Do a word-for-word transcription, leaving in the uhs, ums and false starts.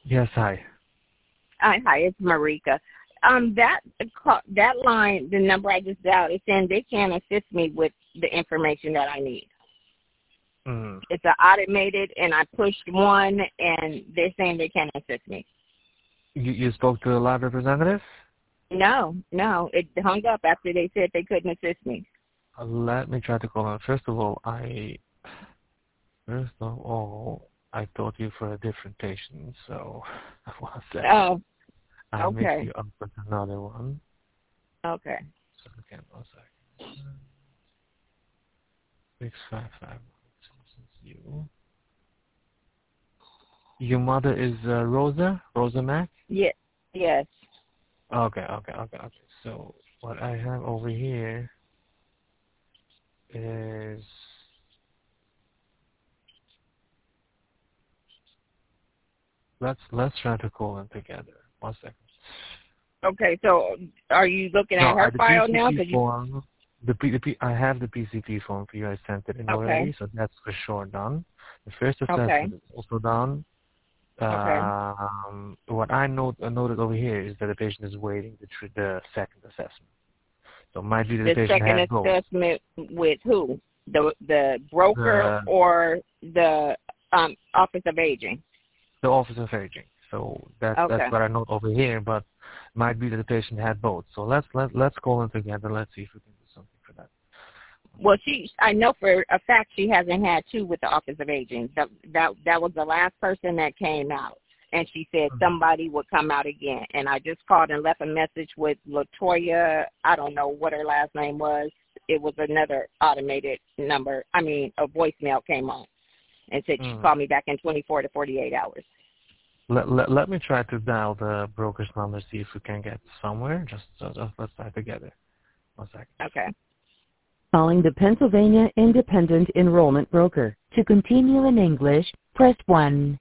Yes, hi. Hi, hi, it's Marika. Um, that that line, the number I just dialed, it's saying they can't assist me with the information that I need. Mm. It's an automated, and I pushed one, and they're saying they can't assist me. You, you spoke to the lab representative? No, no, it hung up after they said they couldn't assist me. Uh, let me try to call him. First of all, I first of all I thought you for a different patient, so one second. Oh, I mixed okay, you up with another one. okay. So again, one second. Six five five one. This is you. Your mother is uh, Rosa? Rosa Mac? Yes, yes. Okay, okay, okay, okay. So what I have over here is let's let's try to call them together. One second. Okay, so are you looking No, at I her the file now? P C P Cause you, form. The P, the P, I have the P C P form for you. I sent it in okay, already, so that's for sure done. The first okay, assessment is also done. okay. Um, what I note I noted over here is that the patient is waiting the tr- the second assessment. So it might be that the The patient second had both. assessment with who? The the broker The or the um Office of Aging? the Office of Aging. So that's that's Okay. what I note over here, but might be that the patient had both. So let's let let's call them together. Let's see if we can do something for that. Well, she I know for a fact she hasn't had two with the Office of Aging. That that that was the last person that came out, and she said somebody would come out again. And I just called and left a message with Latoya. I don't know what her last name was. It was another automated number. I mean, a voicemail came on and said she Mm. called me back in twenty-four to forty-eight hours. Let, let, let me try to dial the broker's number, see if we can get somewhere. Just, uh, just let's try together. One second. Okay. Calling the Pennsylvania Independent Enrollment Broker. To continue in English, press one.